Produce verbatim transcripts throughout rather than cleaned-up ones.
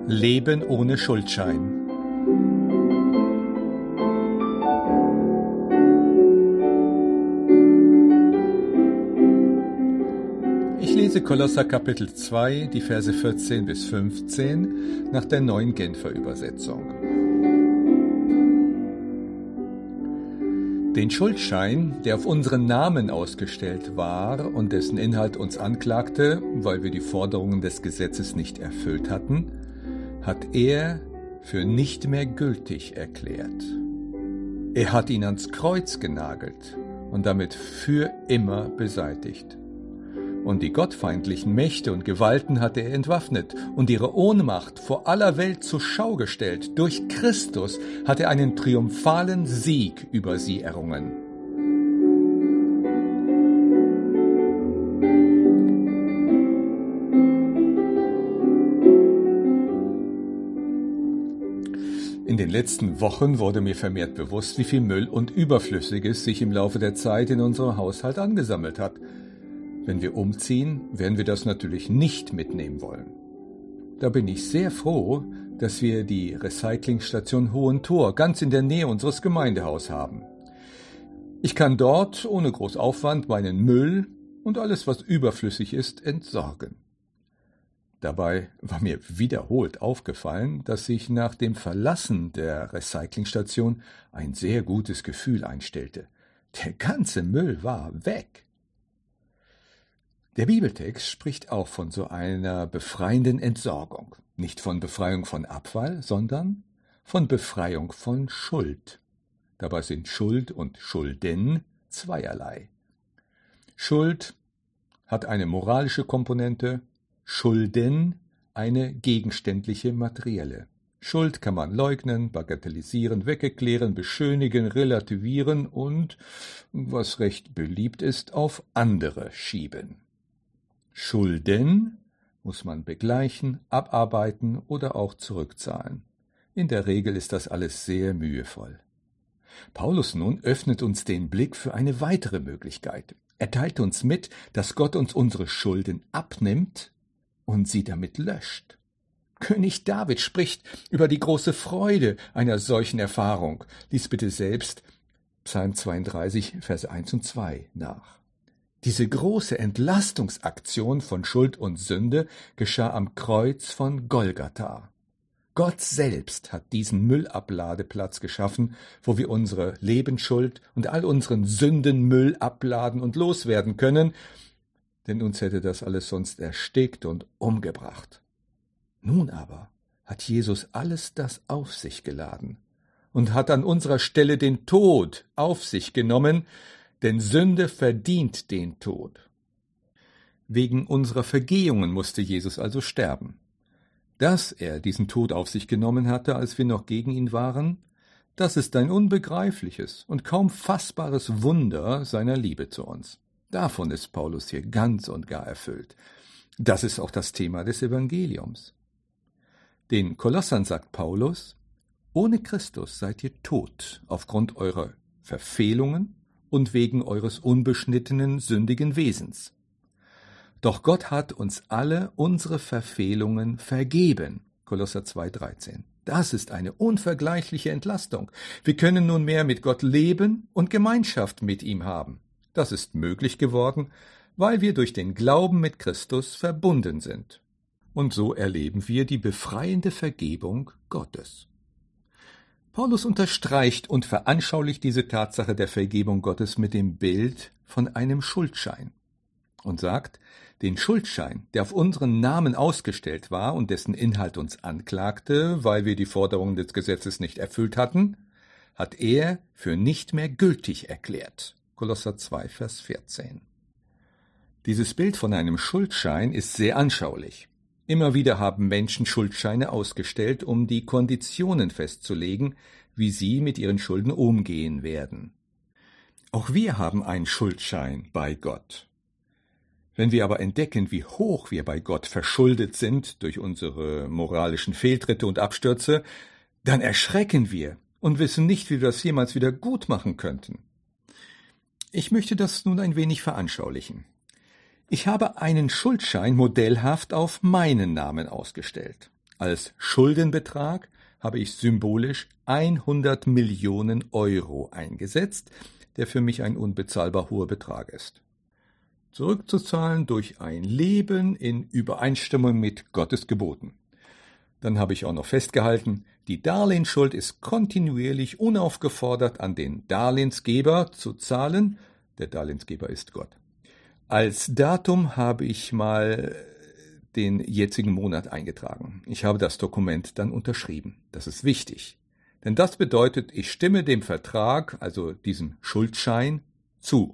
Leben ohne Schuldschein. Ich lese Kolosser Kapitel zwei, die Verse vierzehn bis fünfzehn nach der Neuen Genfer Übersetzung. Den Schuldschein, der auf unseren Namen ausgestellt war und dessen Inhalt uns anklagte, weil wir die Forderungen des Gesetzes nicht erfüllt hatten, hat er für nicht mehr gültig erklärt. Er hat ihn ans Kreuz genagelt und damit für immer beseitigt. Und die gottfeindlichen Mächte und Gewalten hat er entwaffnet und ihre Ohnmacht vor aller Welt zur Schau gestellt. Durch Christus hat er einen triumphalen Sieg über sie errungen. In den letzten Wochen wurde mir vermehrt bewusst, wie viel Müll und Überflüssiges sich im Laufe der Zeit in unserem Haushalt angesammelt hat. Wenn wir umziehen, werden wir das natürlich nicht mitnehmen wollen. Da bin ich sehr froh, dass wir die Recyclingstation Hohentor ganz in der Nähe unseres Gemeindehauses haben. Ich kann dort ohne groß Aufwand meinen Müll und alles, was überflüssig ist, entsorgen. Dabei war mir wiederholt aufgefallen, dass sich nach dem Verlassen der Recyclingstation ein sehr gutes Gefühl einstellte. Der ganze Müll war weg. Der Bibeltext spricht auch von so einer befreienden Entsorgung. Nicht von Befreiung von Abfall, sondern von Befreiung von Schuld. Dabei sind Schuld und Schulden zweierlei. Schuld hat eine moralische Komponente, Schulden eine gegenständliche materielle. Schuld kann man leugnen, bagatellisieren, weggeklären, beschönigen, relativieren und, was recht beliebt ist, auf andere schieben. Schulden muss man begleichen, abarbeiten oder auch zurückzahlen. In der Regel ist das alles sehr mühevoll. Paulus nun öffnet uns den Blick für eine weitere Möglichkeit. Er teilt uns mit, dass Gott uns unsere Schulden abnimmt und sie damit löscht. König David spricht über die große Freude einer solchen Erfahrung. Lies bitte selbst Psalm zweiunddreißig, Verse eins und zwei nach. Diese große Entlastungsaktion von Schuld und Sünde geschah am Kreuz von Golgatha. Gott selbst hat diesen Müllabladeplatz geschaffen, wo wir unsere Lebensschuld und all unseren Sündenmüll abladen und loswerden können, denn uns hätte das alles sonst erstickt und umgebracht. Nun aber hat Jesus alles das auf sich geladen und hat an unserer Stelle den Tod auf sich genommen, denn Sünde verdient den Tod. Wegen unserer Vergehungen musste Jesus also sterben. Dass er diesen Tod auf sich genommen hatte, als wir noch gegen ihn waren, das ist ein unbegreifliches und kaum fassbares Wunder seiner Liebe zu uns. Davon ist Paulus hier ganz und gar erfüllt. Das ist auch das Thema des Evangeliums. Den Kolossern sagt Paulus: Ohne Christus seid ihr tot aufgrund eurer Verfehlungen und wegen eures unbeschnittenen, sündigen Wesens. Doch Gott hat uns alle unsere Verfehlungen vergeben. Kolosser zwei, dreizehn. Das ist eine unvergleichliche Entlastung. Wir können nunmehr mit Gott leben und Gemeinschaft mit ihm haben. Das ist möglich geworden, weil wir durch den Glauben mit Christus verbunden sind. Und so erleben wir die befreiende Vergebung Gottes. Paulus unterstreicht und veranschaulicht diese Tatsache der Vergebung Gottes mit dem Bild von einem Schuldschein und sagt, den Schuldschein, der auf unseren Namen ausgestellt war und dessen Inhalt uns anklagte, weil wir die Forderungen des Gesetzes nicht erfüllt hatten, hat er für nicht mehr gültig erklärt. Kolosser zwei, Vers vierzehn. Dieses Bild von einem Schuldschein ist sehr anschaulich. Immer wieder haben Menschen Schuldscheine ausgestellt, um die Konditionen festzulegen, wie sie mit ihren Schulden umgehen werden. Auch wir haben einen Schuldschein bei Gott. Wenn wir aber entdecken, wie hoch wir bei Gott verschuldet sind durch unsere moralischen Fehltritte und Abstürze, dann erschrecken wir und wissen nicht, wie wir das jemals wieder gut machen könnten. Ich möchte das nun ein wenig veranschaulichen. Ich habe einen Schuldschein modellhaft auf meinen Namen ausgestellt. Als Schuldenbetrag habe ich symbolisch hundert Millionen Euro eingesetzt, der für mich ein unbezahlbar hoher Betrag ist. Zurückzuzahlen durch ein Leben in Übereinstimmung mit Gottes Geboten. Dann habe ich auch noch festgehalten, die Darlehensschuld ist kontinuierlich unaufgefordert an den Darlehensgeber zu zahlen. Der Darlehensgeber ist Gott. Als Datum habe ich mal den jetzigen Monat eingetragen. Ich habe das Dokument dann unterschrieben. Das ist wichtig. Denn das bedeutet, ich stimme dem Vertrag, also diesem Schuldschein, zu.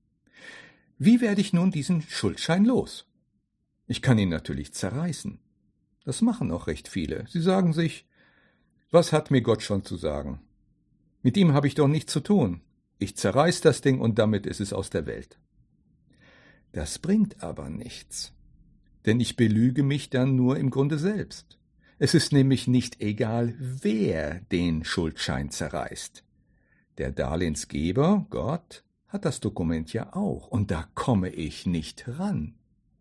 Wie werde ich nun diesen Schuldschein los? Ich kann ihn natürlich zerreißen. Das machen auch recht viele. Sie sagen sich, was hat mir Gott schon zu sagen? Mit ihm habe ich doch nichts zu tun. Ich zerreiß das Ding und damit ist es aus der Welt. Das bringt aber nichts. Denn ich belüge mich dann nur im Grunde selbst. Es ist nämlich nicht egal, wer den Schuldschein zerreißt. Der Darlehensgeber, Gott, hat das Dokument ja auch, und da komme ich nicht ran.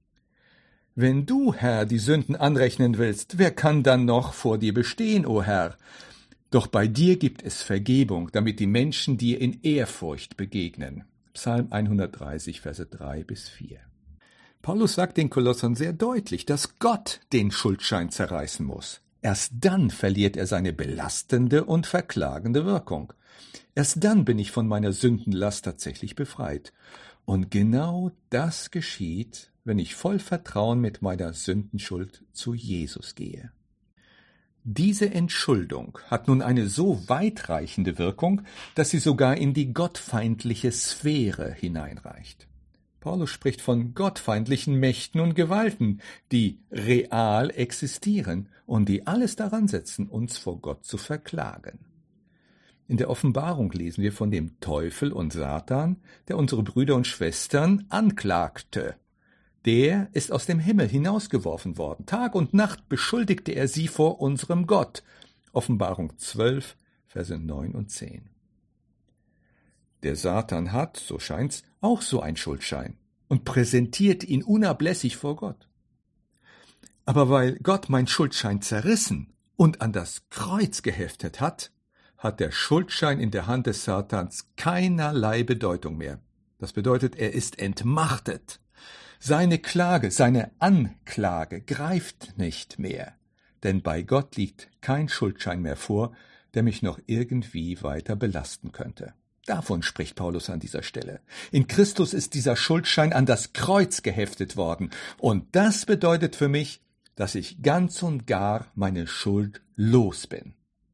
Wenn du, Herr, die Sünden anrechnen willst, wer kann dann noch vor dir bestehen, o Herr? Doch bei dir gibt es Vergebung, damit die Menschen dir in Ehrfurcht begegnen. Psalm hundertdreißig, Verse drei bis vier. Paulus sagt den Kolossern sehr deutlich, dass Gott den Schuldschein zerreißen muss. Erst dann verliert er seine belastende und verklagende Wirkung. Erst dann bin ich von meiner Sündenlast tatsächlich befreit. Und genau das geschieht, wenn ich voll Vertrauen mit meiner Sündenschuld zu Jesus gehe. Diese Entschuldung hat nun eine so weitreichende Wirkung, dass sie sogar in die gottfeindliche Sphäre hineinreicht. Paulus spricht von gottfeindlichen Mächten und Gewalten, die real existieren und die alles daran setzen, uns vor Gott zu verklagen. In der Offenbarung lesen wir von dem Teufel und Satan, der unsere Brüder und Schwestern anklagte. Der ist aus dem Himmel hinausgeworfen worden. Tag und Nacht beschuldigte er sie vor unserem Gott. Offenbarung zwölf, Verse neun und zehn. Der Satan hat, so scheint's, auch so einen Schuldschein und präsentiert ihn unablässig vor Gott. Aber weil Gott meinen Schuldschein zerrissen und an das Kreuz geheftet hat, hat der Schuldschein in der Hand des Satans keinerlei Bedeutung mehr. Das bedeutet, er ist entmachtet. Seine Klage, seine Anklage greift nicht mehr, denn bei Gott liegt kein Schuldschein mehr vor, der mich noch irgendwie weiter belasten könnte. Davon spricht Paulus an dieser Stelle. In Christus ist dieser Schuldschein an das Kreuz geheftet worden, und das bedeutet für mich, dass ich ganz und gar meine Schuld los bin.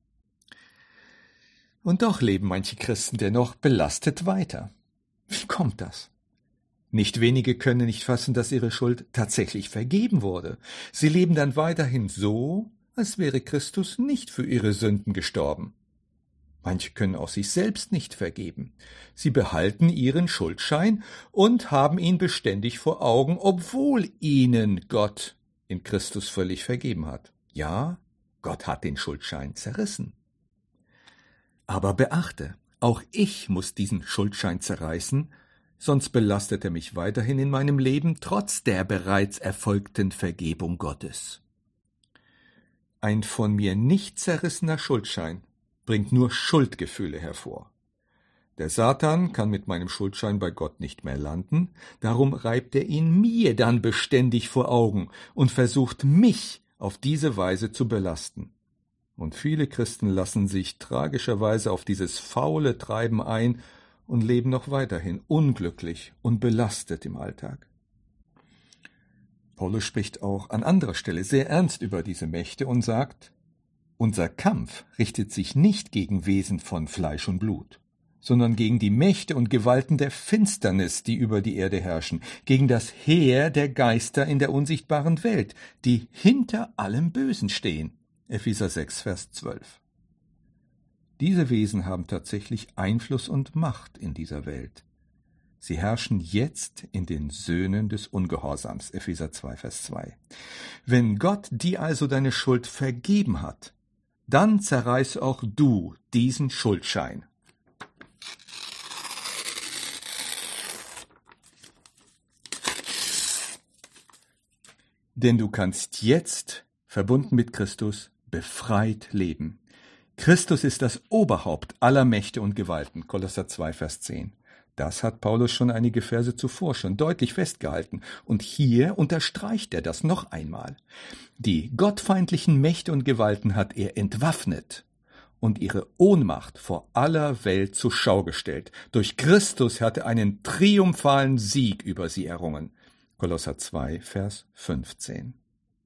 Und doch leben manche Christen dennoch belastet weiter. Wie kommt das? Nicht wenige können nicht fassen, dass ihre Schuld tatsächlich vergeben wurde. Sie leben dann weiterhin so, als wäre Christus nicht für ihre Sünden gestorben. Manche können auch sich selbst nicht vergeben. Sie behalten ihren Schuldschein und haben ihn beständig vor Augen, obwohl ihnen Gott in Christus völlig vergeben hat. Ja, Gott hat den Schuldschein zerrissen. Aber beachte, auch ich muss diesen Schuldschein zerreißen, sonst belastet er mich weiterhin in meinem Leben trotz der bereits erfolgten Vergebung Gottes. Ein von mir nicht zerrissener Schuldschein bringt nur Schuldgefühle hervor. Der Satan kann mit meinem Schuldschein bei Gott nicht mehr landen, darum reibt er ihn mir dann beständig vor Augen und versucht mich auf diese Weise zu belasten. Und viele Christen lassen sich tragischerweise auf dieses faule Treiben ein und leben noch weiterhin unglücklich und belastet im Alltag. Paulus spricht auch an anderer Stelle sehr ernst über diese Mächte und sagt, unser Kampf richtet sich nicht gegen Wesen von Fleisch und Blut, sondern gegen die Mächte und Gewalten der Finsternis, die über die Erde herrschen, gegen das Heer der Geister in der unsichtbaren Welt, die hinter allem Bösen stehen. Epheser sechs, Vers zwölf. Diese Wesen haben tatsächlich Einfluss und Macht in dieser Welt. Sie herrschen jetzt in den Söhnen des Ungehorsams. Epheser zwei, Vers zwei. Wenn Gott dir also deine Schuld vergeben hat, dann zerreiß auch du diesen Schuldschein. Denn du kannst jetzt verbunden mit Christus, befreit leben. Christus ist das Oberhaupt aller Mächte und Gewalten, Kolosser zwei, Vers zehn. Das hat Paulus schon einige Verse zuvor schon deutlich festgehalten. Und hier unterstreicht er das noch einmal. Die gottfeindlichen Mächte und Gewalten hat er entwaffnet und ihre Ohnmacht vor aller Welt zur Schau gestellt. Durch Christus hat er einen triumphalen Sieg über sie errungen. Kolosser zwei, Vers fünfzehn.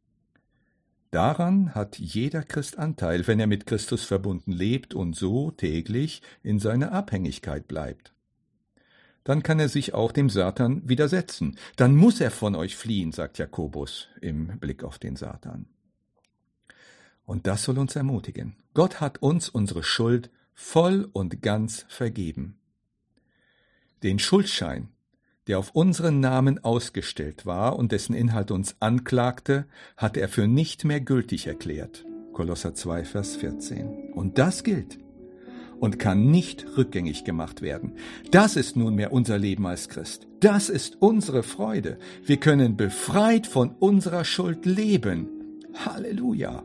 Daran hat jeder Christ Anteil, wenn er mit Christus verbunden lebt und so täglich in seiner Abhängigkeit bleibt. Dann kann er sich auch dem Satan widersetzen. Dann muss er von euch fliehen, sagt Jakobus im Blick auf den Satan. Und das soll uns ermutigen. Gott hat uns unsere Schuld voll und ganz vergeben. Den Schuldschein, der auf unseren Namen ausgestellt war und dessen Inhalt uns anklagte, hat er für nicht mehr gültig erklärt. Kolosser zwei, Vers vierzehn. Und das gilt und kann nicht rückgängig gemacht werden. Das ist nunmehr unser Leben als Christ. Das ist unsere Freude. Wir können befreit von unserer Schuld leben. Halleluja!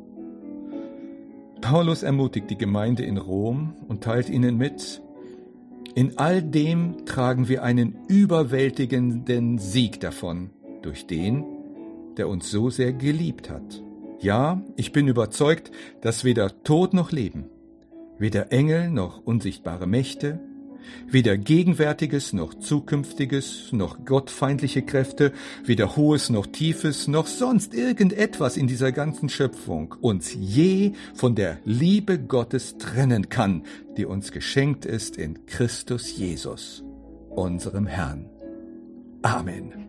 Paulus ermutigt die Gemeinde in Rom und teilt ihnen mit: In all dem tragen wir einen überwältigenden Sieg davon, durch den, der uns so sehr geliebt hat. Ja, ich bin überzeugt, dass weder Tod noch Leben, weder Engel noch unsichtbare Mächte, weder Gegenwärtiges noch Zukünftiges, noch gottfeindliche Kräfte, weder Hohes noch Tiefes, noch sonst irgendetwas in dieser ganzen Schöpfung uns je von der Liebe Gottes trennen kann, die uns geschenkt ist in Christus Jesus, unserem Herrn. Amen.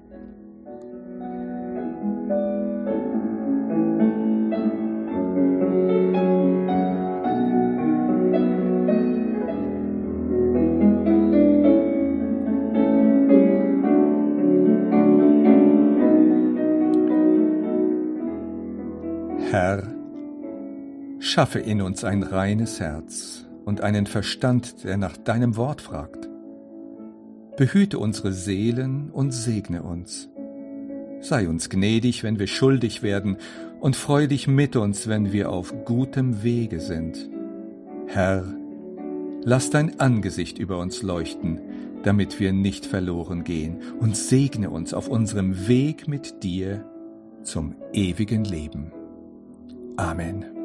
Herr, schaffe in uns ein reines Herz und einen Verstand, der nach deinem Wort fragt. Behüte unsere Seelen und segne uns. Sei uns gnädig, wenn wir schuldig werden, und freu dich mit uns, wenn wir auf gutem Wege sind. Herr, lass dein Angesicht über uns leuchten, damit wir nicht verloren gehen, und segne uns auf unserem Weg mit dir zum ewigen Leben. Amen.